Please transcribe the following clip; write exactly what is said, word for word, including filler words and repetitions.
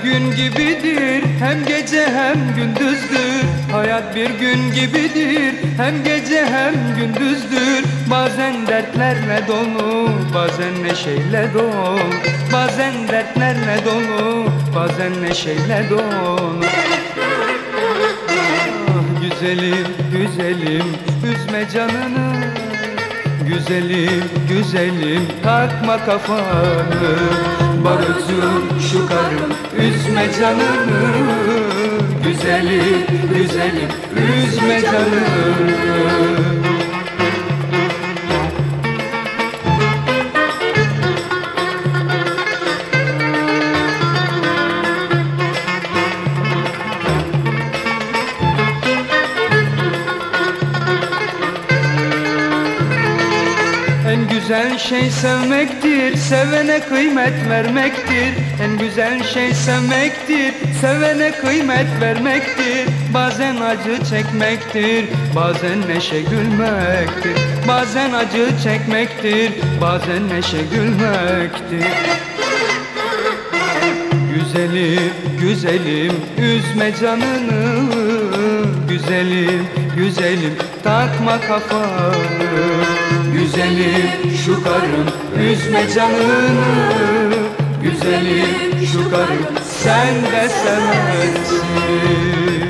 gün gibidir, hem gece hem gündüzdür. Hayat bir gün gibidir, hem gece hem gündüzdür. Bazen dertlerle dolu, bazen neşeyle dolu. Bazen dertlerle dolu, bazen neşeyle dolu. Ah, güzelim, güzelim, üzme canını. Güzelim, güzelim, takma kafanı. Barutun şu karım, üzme canını. Güzelim, güzelim, üzme canını. En güzel şey sevmektir, sevene kıymet vermektir. En güzel şey sevmektir, sevene kıymet vermektir. Bazen acı çekmektir, bazen neşe gülmektir. Bazen acı çekmektir, bazen neşe gülmektir. Güzelim, güzelim, üzme canını. Güzelim, güzelim, takma kafanı. Güzelim şu karım, üzme canını. Güzelim şu karım, sen de seversin.